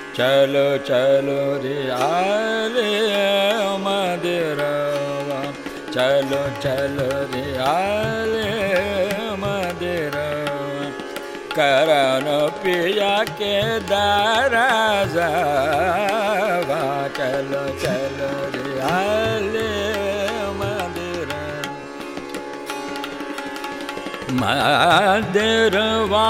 चलो चलो रे आले मदिरवा, चलो चलो रे आले मदिरवा, करण पिया के दरजवा, चलो चलो रे आले मदिरवा,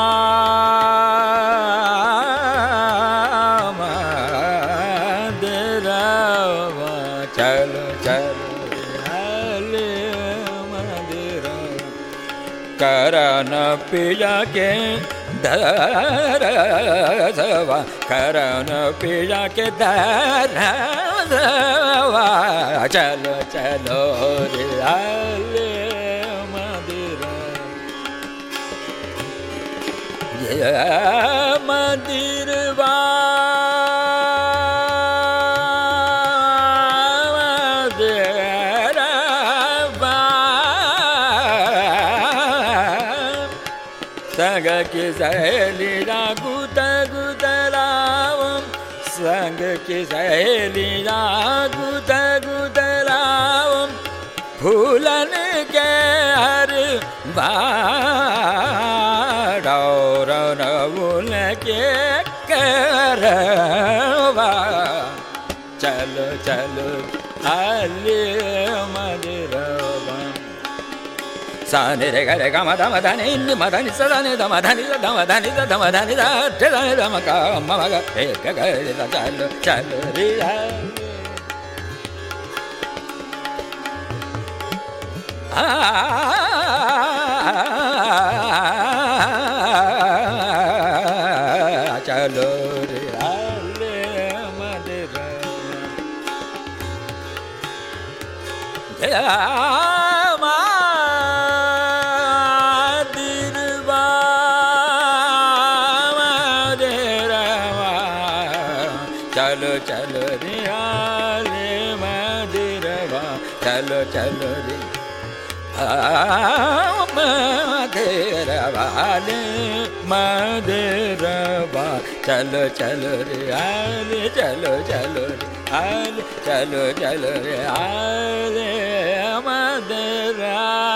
मदिरवा, चलो चलो हले मदिरवा, करण पिया के दरजवा, करण पिया के दरजवा, चलो चलो रे हले मदिरवा, मदिरवा, संग की सहेली गुद गुदलाव, संग की सहेली गुद गुदलाव, फूलन के हर रौन के करवा, चलो चलो आले मदिरवा, साने रे ग रे ग म ध म ध नि नि म ध नि स ध नि ध म ध नि ध म ध नि ध म ध नि ध ठ ध नि ध म ग म म ग हे ग ग रे ध, चलो चलो रे चलो रे आले मदिरवा, मदिरवा, मदिरवा, चलो चलो रे आले मदिरवा, चलो चलो रे मदिरवा, मदिरवा, चलो चलो रे आले, चलो चलो रे आले, चलो चलो रे आले मदिरवा।